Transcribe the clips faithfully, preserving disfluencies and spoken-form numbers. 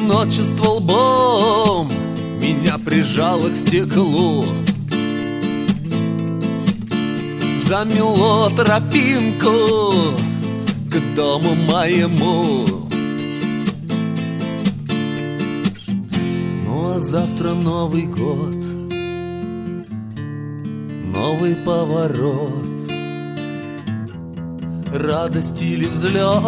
одиночество лбом меня прижало к стеклу, замело тропинку к дому моему. Ну а завтра Новый год, новый поворот, радость или взлет.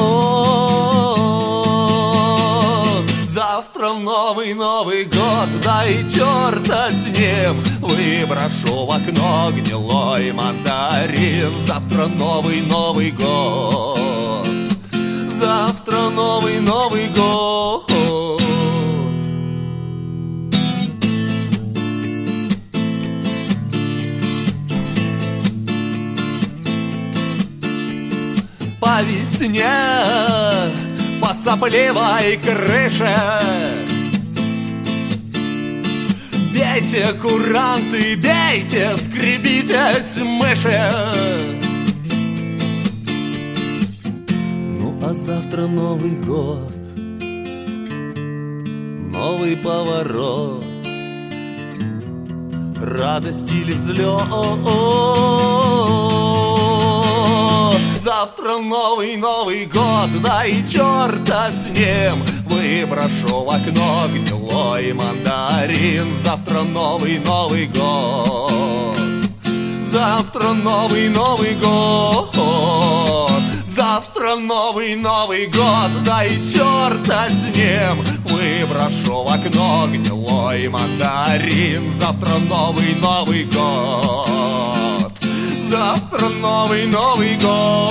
Завтра новый Новый год, да и черта с ним, выброшу в окно гнилой мандарин. Завтра новый Новый год, завтра новый Новый год. По весне, по сопливой крыше бейте, куранты, бейте, скребитесь, мыши. Ну а завтра Новый год, новый поворот, радость или взлет. Завтра новый Новый год, да и черта с ним, выброшу в окно гнилой мандарин. Завтра новый Новый год, завтра новый Новый год, завтра новый Новый год, да и черта с ним, выброшу в окно гнилой мандарин. Завтра новый Новый год, завтра новый Новый год.